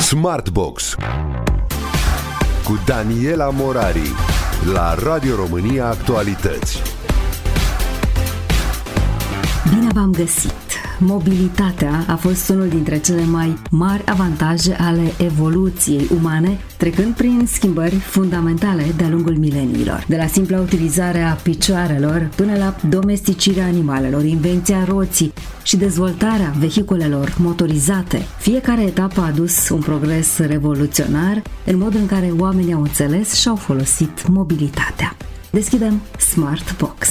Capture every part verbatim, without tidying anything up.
Smartbox cu Daniela Morari la Radio România Actualități. Bine v-am găsit! Mobilitatea a fost unul dintre cele mai mari avantaje ale evoluției umane, trecând prin schimbări fundamentale de-a lungul mileniilor. De la simpla utilizare a picioarelor până la domesticirea animalelor, invenția roții și dezvoltarea vehiculelor motorizate, fiecare etapă a adus un progres revoluționar în modul în care oamenii au înțeles și au folosit mobilitatea. Deschidem Smartbox.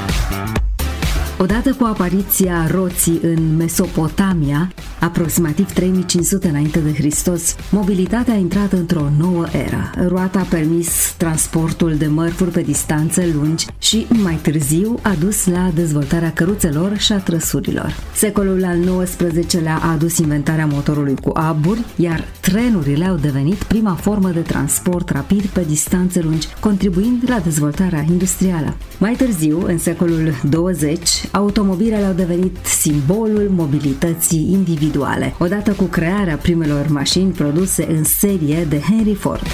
Odată cu apariția roții în Mesopotamia, aproximativ trei mii cinci sute înainte de Hristos, mobilitatea a intrat într-o nouă eră. Roata a permis transportul de mărfuri pe distanțe lungi și, mai târziu, a dus la dezvoltarea căruțelor și a trăsurilor. Secolul al nouăsprezecelea a adus inventarea motorului cu aburi, iar trenurile au devenit prima formă de transport rapid pe distanțe lungi, contribuind la dezvoltarea industrială. Mai târziu, în secolul douăzeci, automobilele au devenit simbolul mobilității individuale, odată cu crearea primelor mașini produse în serie de Henry Ford.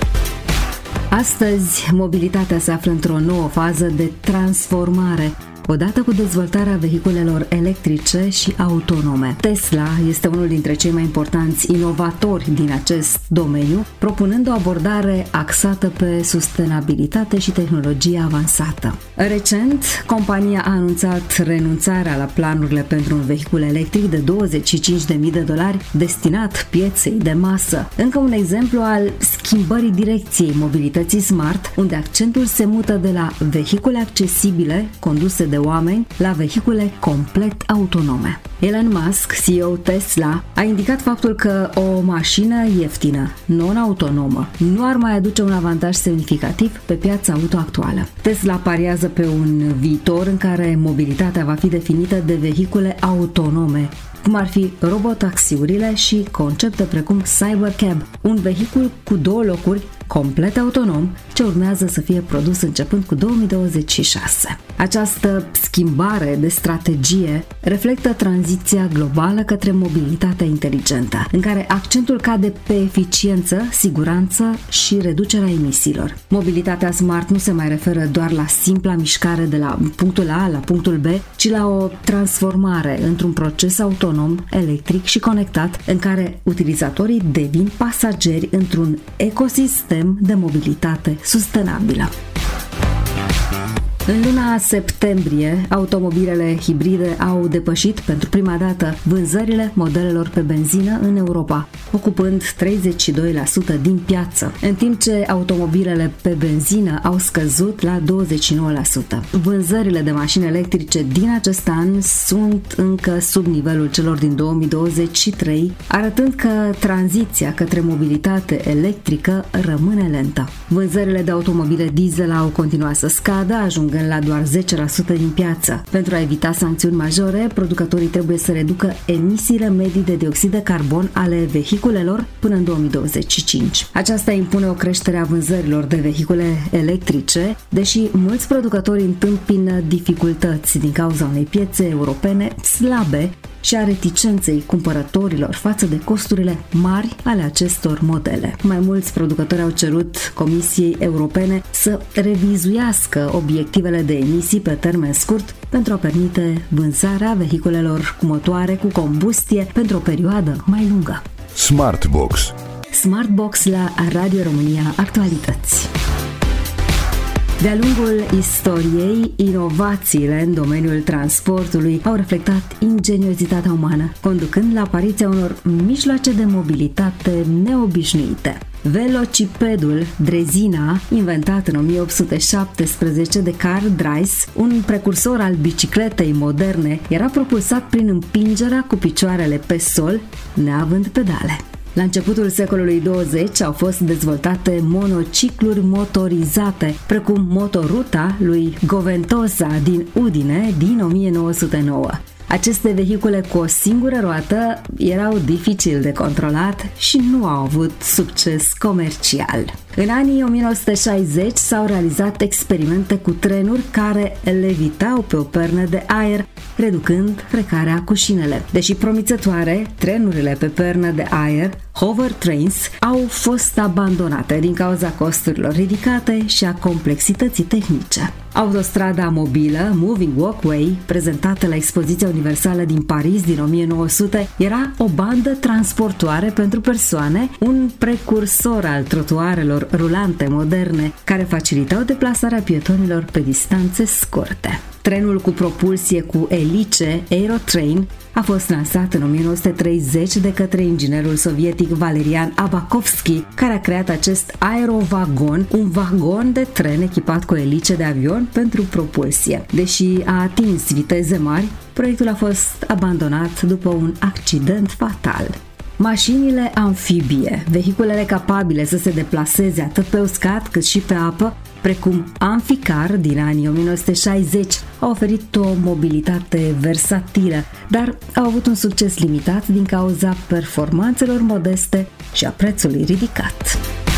Astăzi, mobilitatea se află într-o nouă fază de transformare, odată cu dezvoltarea vehiculelor electrice și autonome. Tesla este unul dintre cei mai importanți inovatori din acest domeniu, propunând o abordare axată pe sustenabilitate și tehnologie avansată. Recent, compania a anunțat renunțarea la planurile pentru un vehicul electric de douăzeci și cinci de mii de dolari destinat pieței de masă. Încă un exemplu al schimbării direcției mobilității smart, unde accentul se mută de la vehicule accesibile, conduse de oameni, la vehicule complet autonome. Elon Musk, C E O Tesla, a indicat faptul că o mașină ieftină, non-autonomă, nu ar mai aduce un avantaj semnificativ pe piața auto actuală. Tesla pariază pe un viitor în care mobilitatea va fi definită de vehicule autonome, cum ar fi robotaxiurile și concepte precum Cybercab, un vehicul cu două locuri complet autonom ce urmează să fie produs începând cu două mii douăzeci și șase. Această schimbare de strategie reflectă tranziția globală către mobilitatea inteligentă, în care accentul cade pe eficiență, siguranță și reducerea emisiilor. Mobilitatea smart nu se mai referă doar la simpla mișcare de la punctul A la punctul B, ci la o transformare într-un proces autonom, electric și conectat, în care utilizatorii devin pasageri într-un ecosistem de mobilitate sustenabilă. În luna septembrie, automobilele hibride au depășit pentru prima dată vânzările modelelor pe benzină în Europa, ocupând treizeci și doi la sută din piață, în timp ce automobilele pe benzină au scăzut la douăzeci și nouă la sută. Vânzările de mașini electrice din acest an sunt încă sub nivelul celor din două mii douăzeci și trei, arătând că tranziția către mobilitate electrică rămâne lentă. Vânzările de automobile diesel au continuat să scadă, ajungând la doar zece la sută din piață. Pentru a evita sancțiuni majore, producătorii trebuie să reducă emisiile medii de dioxid de carbon ale vehiculelor până în două mii douăzeci și cinci. Aceasta impune o creștere a vânzărilor de vehicule electrice, deși mulți producători întâmpină dificultăți din cauza unei piețe europene slabe și a reticenței cumpărătorilor față de costurile mari ale acestor modele. Mai mulți producători au cerut Comisiei Europene să revizuiască obiectivele de emisii pe termen scurt pentru a permite vânzarea vehiculelor cu motoare cu combustie pentru o perioadă mai lungă. Smartbox. Smartbox la Radio România Actualități. De-a lungul istoriei, inovațiile în domeniul transportului au reflectat ingeniozitatea umană, conducând la apariția unor mijloace de mobilitate neobișnuite. Velocipedul Drezina, inventat în o mie opt sute șaptesprezece de Carl Drais, un precursor al bicicletei moderne, era propulsat prin împingerea cu picioarele pe sol, neavând pedale. La începutul secolului douăzeci au fost dezvoltate monocicluri motorizate, precum Motoruta lui Goventosa din Udine din o mie nouă sute nouă. Aceste vehicule cu o singură roată erau dificil de controlat și nu au avut succes comercial. În anii o mie nouă sute șaizeci s-au realizat experimente cu trenuri care levitau pe o pernă de aer, reducând frecarea cu șinele. Deși promițătoare, trenurile pe pernă de aer Hover Trains au fost abandonate din cauza costurilor ridicate și a complexității tehnice. Autostrada mobilă Moving Walkway, prezentată la Expoziția Universală din Paris din o mie nouă sute, era o bandă transportoare pentru persoane, un precursor al trotuarelor rulante moderne, care facilitau deplasarea pietonilor pe distanțe scurte. Trenul cu propulsie cu elice, Aerotrain, a fost lansat în o mie nouă sute treizeci de către inginerul sovietic Valerian Abakovski, care a creat acest aerovagon, un vagon de tren echipat cu elice de avion pentru propulsie. Deși a atins viteze mari, proiectul a fost abandonat după un accident fatal. Mașinile amfibie, vehiculele capabile să se deplaseze atât pe uscat cât și pe apă, precum Amficar din anii o mie nouă sute șaizeci, au oferit o mobilitate versatilă, dar au avut un succes limitat din cauza performanțelor modeste și a prețului ridicat.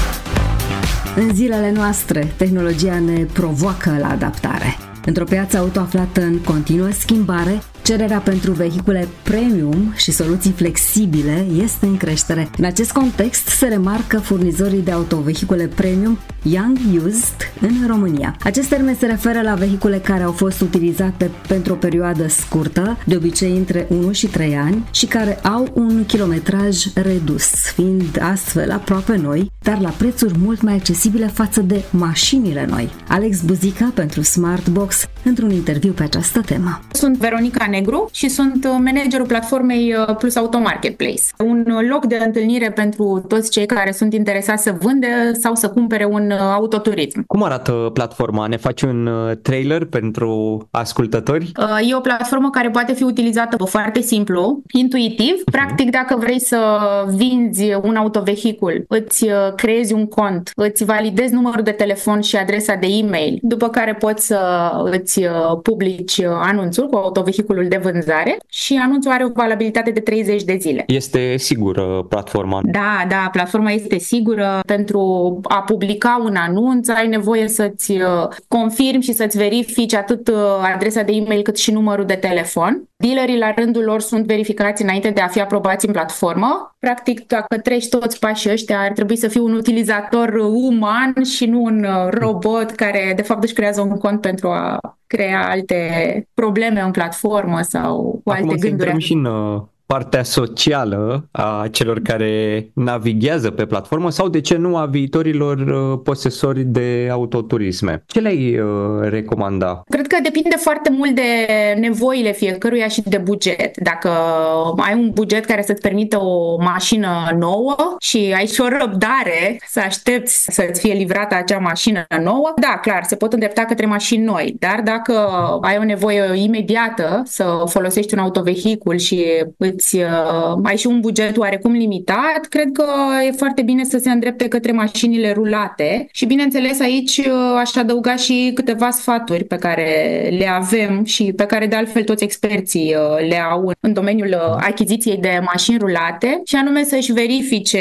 În zilele noastre, tehnologia ne provoacă la adaptare. Într-o piață auto aflată în continuă schimbare, cererea pentru vehicule premium și soluții flexibile este în creștere. În acest context se remarcă furnizorii de autovehicule premium Young Used în România. Acest termen se referă la vehicule care au fost utilizate pentru o perioadă scurtă, de obicei între unu și trei ani, și care au un kilometraj redus, fiind astfel aproape noi, dar la prețuri mult mai accesibile față de mașinile noi. Alex Buzica pentru Smartbox, într-un interviu pe această temă. Sunt Veronica Negru și sunt managerul platformei Plus Auto Marketplace. Un loc de întâlnire pentru toți cei care sunt interesați să vândă sau să cumpere un autoturism. Cum arată platforma? Ne faci un trailer pentru ascultători? E o platformă care poate fi utilizată foarte simplu, intuitiv. Practic, dacă vrei să vinzi un autovehicul, îți creezi un cont, îți validezi numărul de telefon și adresa de e-mail, după care poți să îți publici anunțul cu autovehiculul de vânzare și anunțul are o valabilitate de treizeci de zile. Este sigură platforma? Da, da, platforma este sigură. Pentru a publica un anunț ai nevoie să-ți confirmi și să-ți verifici atât adresa de e-mail cât și numărul de telefon. Dealerii la rândul lor sunt verificați înainte de a fi aprobați în platformă. Practic, dacă treci toți pașii ăștia, ar trebui să fii un utilizator uman și nu un robot care de fapt își creează un cont pentru a crea alte probleme în platformă sau cu Acum alte gânduri. Acum și în partea socială a celor care navighează pe platformă sau, de ce nu, a viitorilor posesori de autoturisme. Ce le-ai recomanda? Cred că depinde foarte mult de nevoile fiecăruia și de buget. Dacă ai un buget care să-ți permită o mașină nouă și ai și o răbdare să aștepți să-ți fie livrată acea mașină nouă, da, clar, se pot îndrepta către mașini noi. Dar dacă ai o nevoie imediată să folosești un autovehicul și îți, uh, ai și un buget oarecum limitat, cred că e foarte bine să se îndrepte către mașinile rulate și, bineînțeles, aici uh, aș adăuga și câteva sfaturi pe care le avem și pe care de altfel toți experții uh, le au în domeniul uh, achiziției de mașini rulate, și anume să-și verifice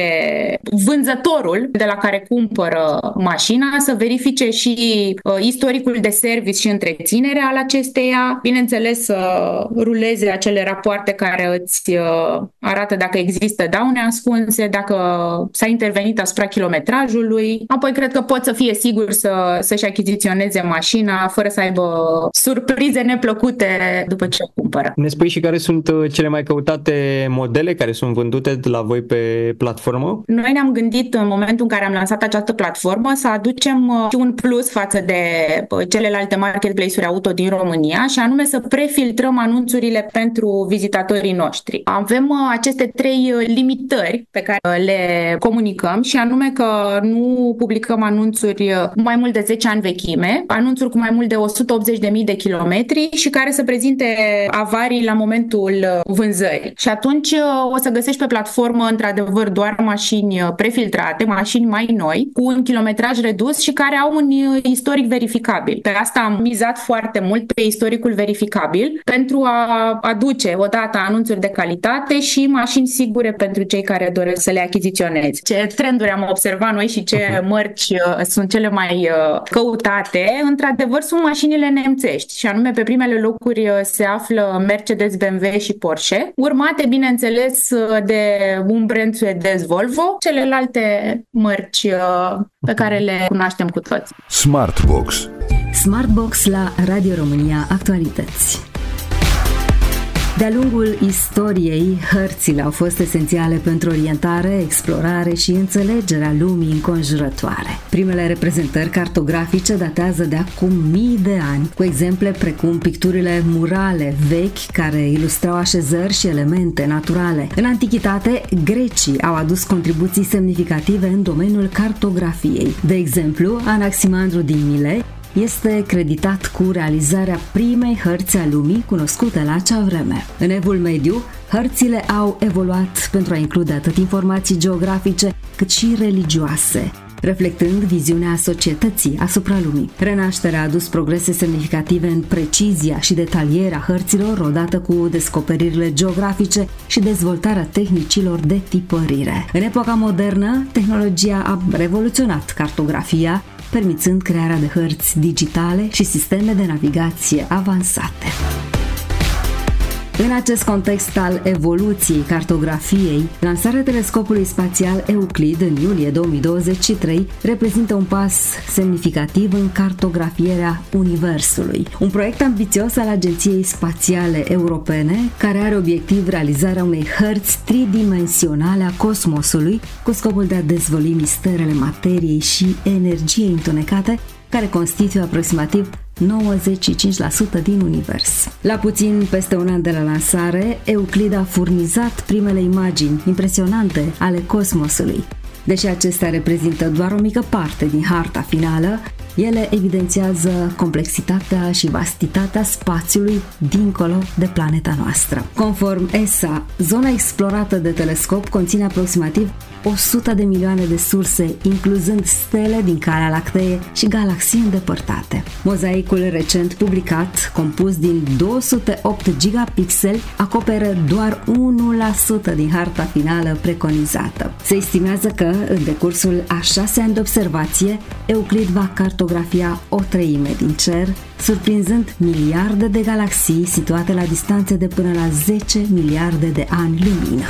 vânzătorul de la care cumpără mașina, să verifice și uh, istoricul de service și întreținere al acesteia, bineînțeles să ruleze acele rapoarte care îți arată dacă există daune ascunse, dacă s-a intervenit asupra kilometrajului. Apoi cred că pot să fie sigur să, să-și achiziționeze mașina fără să aibă surprize neplăcute după ce o cumpără. Ne spui și care sunt cele mai căutate modele care sunt vândute de la voi pe platformă? Noi ne-am gândit în momentul în care am lansat această platformă să aducem și un plus față de celelalte marketplace-uri auto din România, și anume să prefiltrăm anunțurile pentru vizitatorii noștri. Avem aceste trei limitări pe care le comunicăm, și anume că nu publicăm anunțuri cu mai mult de zece ani vechime, anunțuri cu mai mult de o sută optzeci de mii de kilometri și care să prezinte avarii la momentul vânzării. Și atunci o să găsești pe platformă într-adevăr doar mașini prefiltrate, mașini mai noi, cu un kilometraj redus și care au un istoric verificabil. Pe asta am mizat foarte mult, pe istoricul verificabil, pentru a aduce odată anunțuri de calitate și mașini sigure pentru cei care doresc să le achiziționeze. Ce trenduri am observat noi și ce mărci uh, sunt cele mai uh, căutate, într-adevăr sunt mașinile nemțești, și anume pe primele locuri uh, se află Mercedes, B M W și Porsche, urmate, bineînțeles, de un brand suedez Volvo, celelalte mărci pe care le cunoaștem cu toți. Smartbox. Smartbox la Radio România Actualități. De-a lungul istoriei, hărțile au fost esențiale pentru orientare, explorare și înțelegerea lumii înconjurătoare. Primele reprezentări cartografice datează de acum mii de ani, cu exemple precum picturile murale vechi care ilustrau așezări și elemente naturale. În antichitate, grecii au adus contribuții semnificative în domeniul cartografiei. De exemplu, Anaximandru din Milet este creditat cu realizarea primei hărți a lumii cunoscute la acea vreme. În Evul Mediu, hărțile au evoluat pentru a include atât informații geografice cât și religioase, reflectând viziunea societății asupra lumii. Renașterea a adus progrese semnificative în precizia și detalierea hărților, odată cu descoperirile geografice și dezvoltarea tehnicilor de tipărire. În epoca modernă, tehnologia a revoluționat cartografia, permițând crearea de hărți digitale și sisteme de navigație avansate. În acest context al evoluției cartografiei, lansarea telescopului spațial Euclid în iulie două mii douăzeci și trei reprezintă un pas semnificativ în cartografierea Universului. Un proiect ambițios al Agenției Spațiale Europene, care are obiectiv realizarea unei hărți tridimensionale a cosmosului, cu scopul de a dezvălui misterele materiei și energiei întunecate, care constituie aproximativ nouăzeci și cinci la sută din univers. La puțin peste un an de la lansare, Euclid a furnizat primele imagini impresionante ale cosmosului. Deși acestea reprezintă doar o mică parte din harta finală, ele evidențiază complexitatea și vastitatea spațiului dincolo de planeta noastră. Conform E S A, zona explorată de telescop conține aproximativ o sută de milioane de surse, incluzând stele din Calea Lactee și galaxii îndepărtate. Mozaicul recent publicat, compus din două sute opt gigapixeli, acoperă doar unu la sută din harta finală preconizată. Se estimează că, în decursul a șase ani de observație, Euclid va cartografia o treime din cer, surprinzând miliarde de galaxii situate la distanțe de până la zece miliarde de ani lumină.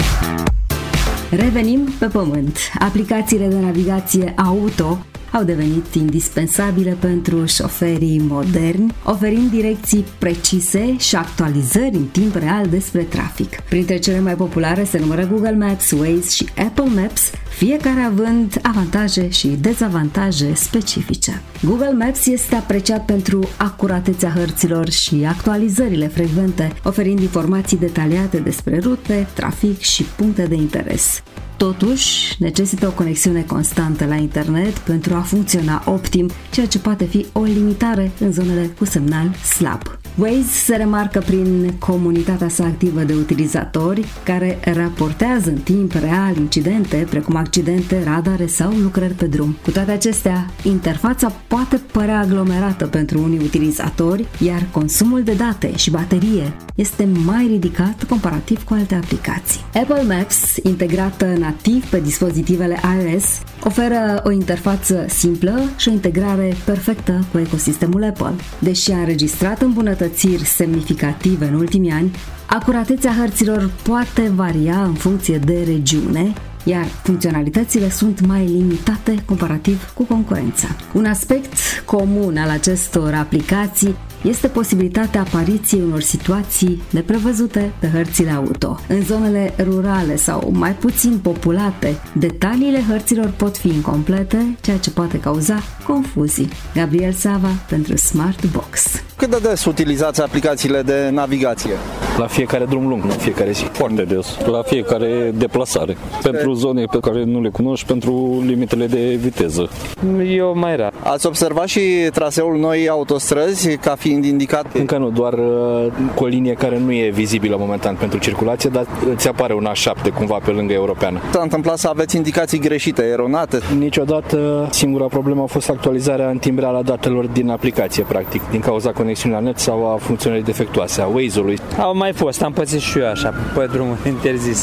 Revenim pe pământ. Aplicațiile de navigație auto au devenit indispensabile pentru șoferii moderni, oferind direcții precise și actualizări în timp real despre trafic. Printre cele mai populare se numără Google Maps, Waze și Apple Maps, fiecare având avantaje și dezavantaje specifice. Google Maps este apreciat pentru acuratețea hărților și actualizările frecvente, oferind informații detaliate despre rute, trafic și puncte de interes. Totuși, necesită o conexiune constantă la internet pentru a funcționa optim, ceea ce poate fi o limitare în zonele cu semnal slab. Waze se remarcă prin comunitatea sa activă de utilizatori care raportează în timp real incidente, precum accidente, radare sau lucrări pe drum. Cu toate acestea, interfața poate părea aglomerată pentru unii utilizatori, iar consumul de date și baterie este mai ridicat comparativ cu alte aplicații. Apple Maps, integrată nativ pe dispozitivele iOS, oferă o interfață simplă și o integrare perfectă cu ecosistemul Apple. Deși a înregistrat îmbunătățiri semnificative în ultimii ani, acuratețea hărților poate varia în funcție de regiune, iar funcționalitățile sunt mai limitate comparativ cu concurența. Un aspect comun al acestor aplicații este posibilitatea apariției unor situații neprevăzute pe hărțile auto. În zonele rurale sau mai puțin populate, detaliile hărților pot fi incomplete, ceea ce poate cauza confuzii. Gabriel Sava pentru Smartbox. Cât de des utilizați aplicațiile de navigație? La fiecare drum lung, la fiecare zi. Foarte des. La fiecare deplasare. Pentru zone pe care nu le cunoști, pentru limitele de viteză. Eu mai rar. Ați observat și traseul noi autostrăzi ca fiind indicat? Încă nu, doar cu o linie care nu e vizibilă momentan pentru circulație, dar îți apare un A șapte cumva pe lângă europeană. S-a întâmplat să aveți indicații greșite, eronate? Niciodată. Singura problemă a fost actualizarea în timp real a datelor din aplicație, practic, din cauza conexiunii la net sau a funcționării defectuoase, a Waze-ului. Au mai fost, am pățit și eu așa, pe drumuri interzise.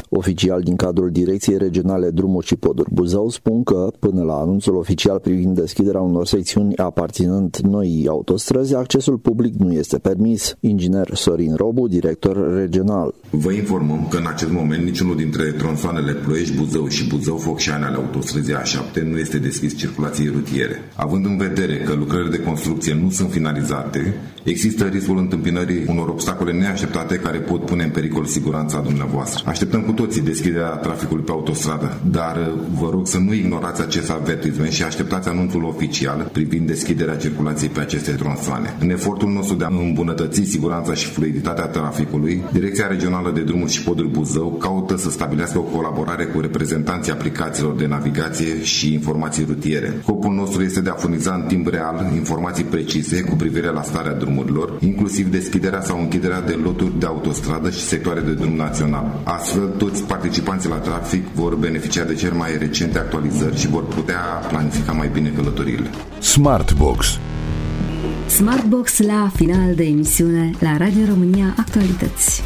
Oficial din cadrul Direcției Regionale Drumuri și Poduri Buzău spun că, până la anunțul oficial privind deschiderea unor secțiuni aparținând noii autostrăzi, accesul public nu este permis. Inginer Sorin Robu, director regional. Vă informăm că în acest moment niciunul dintre tronsoanele Ploiești-Buzău și Buzău-Focșani ale autostrăzii A șapte nu este deschis circulației rutiere. Având în vedere că lucrările de construcție nu sunt finalizate, există riscul întâmpinării unor obstacole neașteptate care pot pune în pericol siguranța dumneavoastră. Așteptăm cu toții deschiderea traficului pe autostradă, dar vă rog să nu ignorați acest avertisment și așteptați anunțul oficial privind deschiderea circulației pe aceste tronsoane. În efortul nostru de a îmbunătăți siguranța și fluiditatea traficului, Direcția Regională de Drumuri și Poduri Buzău caută să stabilească o colaborare cu reprezentanții aplicațiilor de navigație și informații rutiere. Scopul nostru este de a furniza în timp real informații precise cu privire la starea drumurilor, inclusiv deschiderea sau închiderea de loturi de autostradă și sectoare de drum național. Astfel, toți participanții la trafic vor beneficia de cele mai recente actualizări și vor putea planifica mai bine călătoriile. Smartbox. Smartbox la final de emisiune la Radio România Actualități.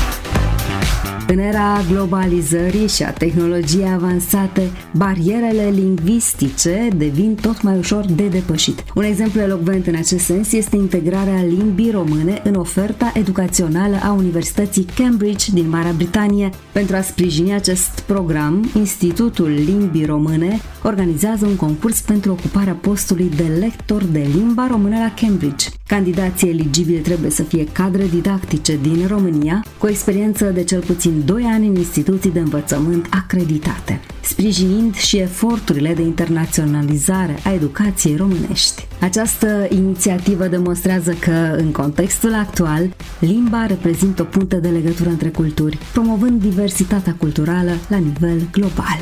În era globalizării și a tehnologiei avansate, barierele lingvistice devin tot mai ușor de depășit. Un exemplu elocvent în acest sens este integrarea limbii române în oferta educațională a Universității Cambridge din Marea Britanie. Pentru a sprijini acest program, Institutul Limbii Române organizează un concurs pentru ocuparea postului de lector de limba română la Cambridge. Candidații eligibili trebuie să fie cadre didactice din România, cu o experiență de cel puțin doi ani în instituții de învățământ acreditate, sprijinind și eforturile de internaționalizare a educației românești. Această inițiativă demonstrează că, în contextul actual, limba reprezintă o punte de legătură între culturi, promovând diversitatea culturală la nivel global.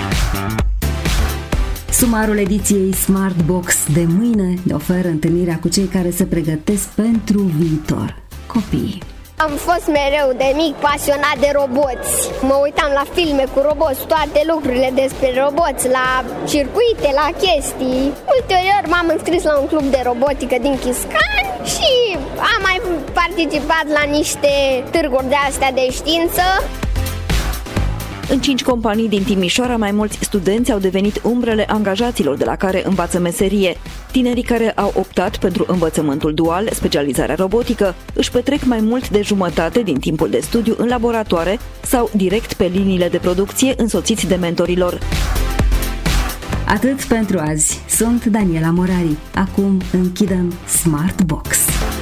Sumarul ediției Smartbox de mâine ne oferă întâlnirea cu cei care se pregătesc pentru viitor, copiii. Am fost mereu de mic pasionat de roboți. Mă uitam la filme cu roboți, toate lucrurile despre roboți, la circuite, la chestii. Ulterior m-am înscris la un club de robotică din Chiscan și am mai participat la niște târguri de astea de știință. În cinci companii din Timișoara, mai mulți studenți au devenit umbrele angajaților de la care învață meserie. Tinerii care au optat pentru învățământul dual, specializarea robotică, își petrec mai mult de jumătate din timpul de studiu în laboratoare sau direct pe liniile de producție, însoțiți de mentorilor. Atât pentru azi. Sunt Daniela Morari. Acum închidem Smartbox.